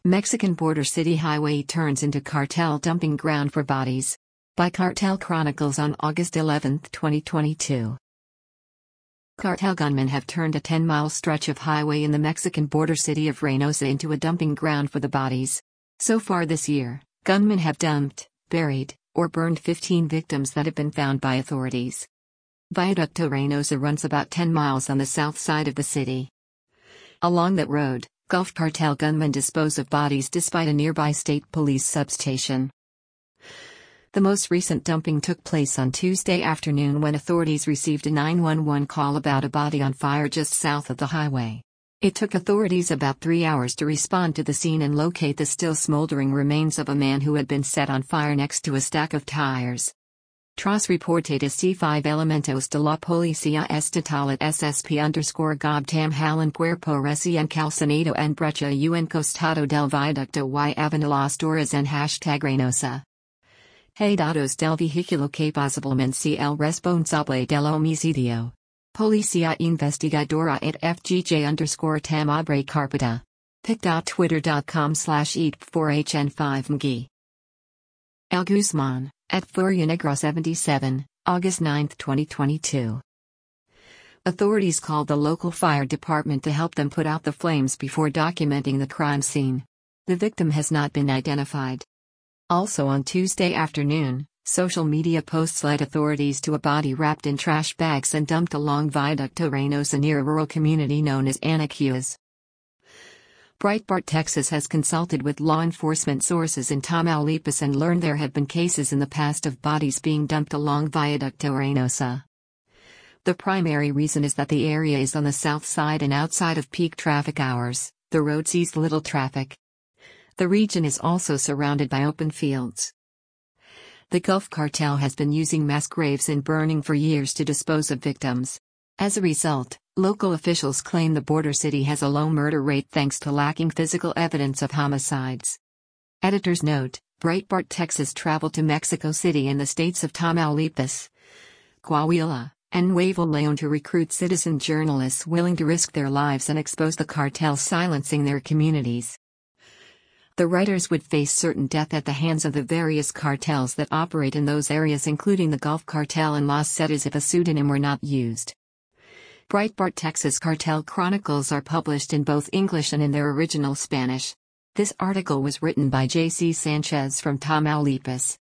Mexican border city highway turns into cartel dumping ground for bodies. By Cartel Chronicles on August 11, 2022. Cartel gunmen have turned a 10-mile stretch of highway in the Mexican border city of Reynosa into a dumping ground for the bodies. So far this year, gunmen have dumped, buried, or burned 15 victims that have been found by authorities. Viaducto Reynosa runs about 10 miles on the south side of the city. Along that road, Gulf Cartel gunmen dispose of bodies despite a nearby state police substation. The most recent dumping took place on Tuesday afternoon when authorities received a 911 call about a body on fire just south of the highway. It took authorities about 3 hours to respond to the scene and locate the still smoldering remains of a man who had been set on fire next to a stack of tires. Tras reported C5 elementos de la policía estatal at SSP_GOB Tamhalan Cuerpo recién calcinado en brecha un costado del viaducto y avenida Las Torres en #Reynosa. Hey datos del vehículo que posiblemente el responsable del homicidio. Policía investigadora at FGJ_Tam abre carpeta. pic.twitter.com/eat4hn5mg. El Guzman, at Furionegra 77, August 9, 2022. Authorities called the local fire department to help them put out the flames before documenting the crime scene. The victim has not been identified. Also on Tuesday afternoon, social media posts led authorities to a body wrapped in trash bags and dumped along Viaducto Reynosa near a rural community known as Anacuas. Breitbart Texas has consulted with law enforcement sources in Tamaulipas and learned there have been cases in the past of bodies being dumped along Viaducto Reynosa. The primary reason is that the area is on the south side and outside of peak traffic hours. The road sees little traffic. The region is also surrounded by open fields. The Gulf Cartel has been using mass graves and burning for years to dispose of victims. As a result, local officials claim the border city has a low murder rate thanks to lacking physical evidence of homicides. Editor's note: Breitbart Texas traveled to Mexico City and the states of Tamaulipas, Coahuila, and Nuevo León to recruit citizen journalists willing to risk their lives and expose the cartel silencing their communities. The writers would face certain death at the hands of the various cartels that operate in those areas, including the Gulf Cartel and Los Zetas, if a pseudonym were not used. Breitbart Texas Cartel Chronicles are published in both English and in their original Spanish. This article was written by J.C. Sanchez from Tamaulipas.